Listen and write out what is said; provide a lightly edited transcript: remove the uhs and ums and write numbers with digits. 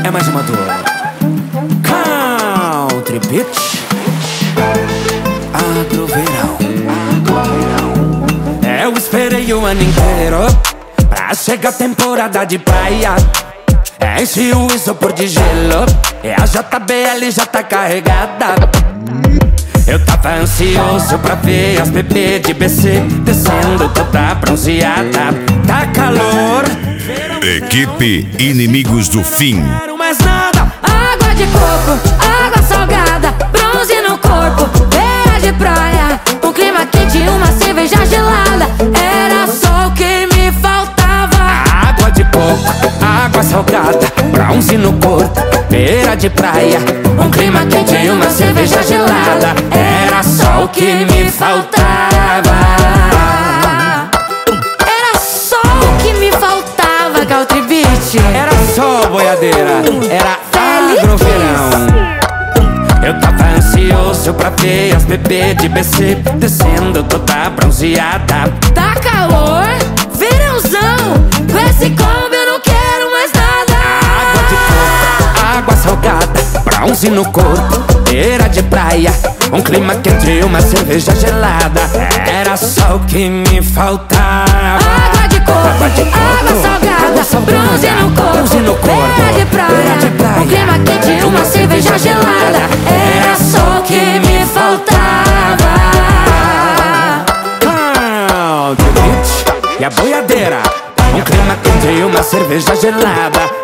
é mais uma dor. Country Beach, Agroverão. Eu esperei o ano inteiro pra chegar a temporada de praia. Enche o isopor de gelo e a JBL já tá carregada. Eu tava ansioso pra ver as bebês de BC descendo toda bronzeada. Tá calor. Equipe Inimigos do Fim. Não quero mais nada. Água de coco, água salgada, bronze no corpo, beira de praia, um clima quente e uma cerveja gelada. Era só o que me faltava. Água de coco, água salgada, bronze no corpo, beira de praia, um clima quente e uma cerveja gelada. Era só o que me faltava. Era só o que me faltava, Country Beach. Era só boiadeira, era Agroverão. Eu tava ansioso pra ver as bebês de BC descendo toda bronzeada. Tá calor, verãozão, com esse combo eu não quero mais nada. Água de coco, água salgada, bronze no corpo, beira de praia, um clima quente e uma cerveja gelada. Era só o que me faltava. Água de coco, água salgada, bronze no corpo, beira de praia, um clima quente e uma cerveja gelada. Era só o que me faltava. Country Beach e a boiadeira, um clima quente e uma cerveja gelada.